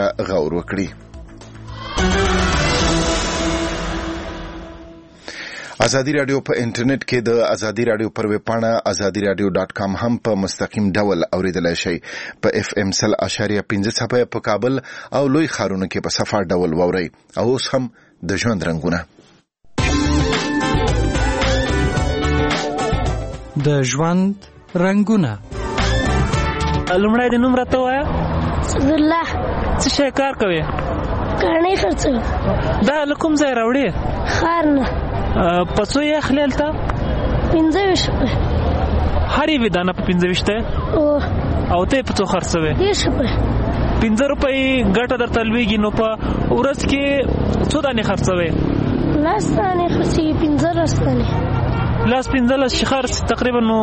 سره غور وکړي. ازادي رادیو په انټرنیټ کې د ازادي رادیو پر ویب پاڼه azadiradio.com هم په مستقیم ډول اوریدلای شئ. په FM 100.5 صفحه په کابل او لوی ښارونو کې په صفه ډول واورئ. او اوس هم د ژوند رنگونه. د ژوند رنگونه. لمړی د نوم راته وایا. عبدالله. څه شی کار کوي؟ کاڼي خرڅوي. دا له کوم ځای راوړې؟ ښار نه. پسو یې اخلي هلته؟ 25 روپۍ. هر یوې دانه په 25 او ته یې په څو خرڅوې؟ 10 روپۍ. 15 روپۍ ګټه درته لوېږي. نو په ورځ کې څو دانې خرڅوې؟ 10 دانې خرڅېږي. 15 دانې. 15 چې خرڅ تقریبا نو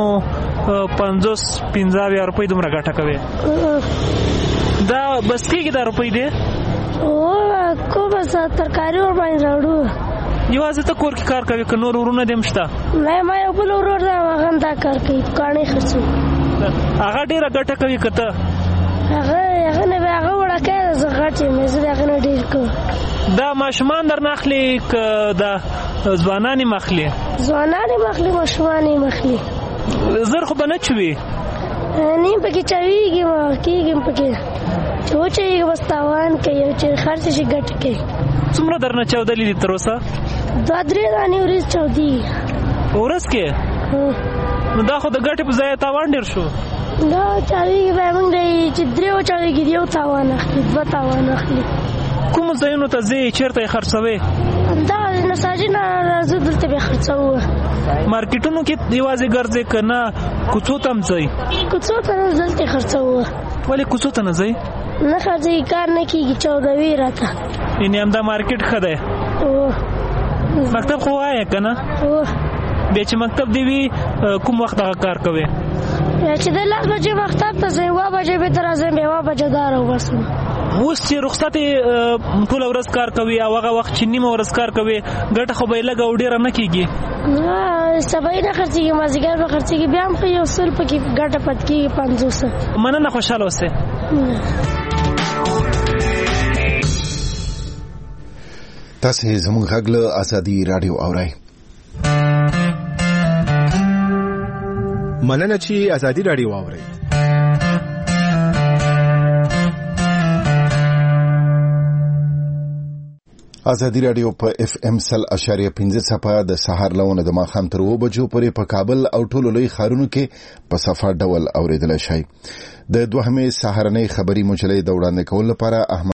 50-50 روپۍ دومره ګټه کوي. دا بس کېږي دا روپۍ دی؟ کومه ترکاري ورباندې راوړو. یوازې ته کور کې کار کوي که نور ورونه دې هم شته؟ نه، ما یو بل ورور دی، هغه هم دا کار کوي، کاڼي خرڅوي. هغه ډېره ګټه کوي که ته؟ هغه نه بیا هغه وړکی ده، زه غټ یم، زه د هغه نه ډېر کوم. دا ماشومان درنه اخلي که دا ځوانان یې اخلي؟ ځوانان یې اخلي، ماشومان یې اخلي. زر خو به نه چوي؟ نیم پکې چوېږي، کېږي پکې چې وچوېږي بس تاوان کوي او چې خرڅ شي ګټه کوي. څومره درنه چاودلي دي تر اوسه؟ 2-3 دانې ورځ چاودېږي. ورځ کې؟ نو دا خو د ګټې په ځای تاوان ډېر شو. دا چاوېږي بیا موږ چې 3 وچاوېږي 1 تاوان اخلي، 2 تاوان اخلي. کومو ځایونو ته ځې؟ چېرته یې خرڅوې؟ همدغه نساجي نه راځو، دلته بیا خرڅوو. مارکیټونو کې یوازې ګرځې که نه کوڅو ته هم ځئ؟ کوڅو ته نه، دلته خرڅوو. ولې کوڅو ته نه ځئ؟ نه خرڅېږي، کار نه کېږي، چاودوي راته. یعنې همدا مارکیټ ښه دی؟ مکتب خو وایې که نه؟ بیا چې مکتب دی وي کوم وخت هغه کار کوې؟ بیا چې د 10 بجې مکتب ته ځم، 1 بجې بېرته راځم، بیا 1 بجه دا راوباسم. اوس چې رخصت ټوله ورځ کار کوي او هغه وخت چې نیمه ورځ کار کوي، ګټه خو به یې لږه او ډېره نه کېږي؟ سبا یې نه خرڅېږي، مازدیګر به خرڅېږي، بیا هم خو 100 پکې ګټه پاتې کېږي. 500. مننه، خوشحاله اوسئ. تاسې زموږ غږ له ازادي رادیو اورئ. مننه چې ازادي رادیو اورئ. ازادي رادیو په FM 100.5 صفحه د سهار لونه د ماښام تر 2 بجو پورې په کابل او ټولو لوی ښارونو کې په صفه ډول اوریدلای شئ. د دوهمې سهارنۍ خبري مجلې د وړاندې کولو لپاره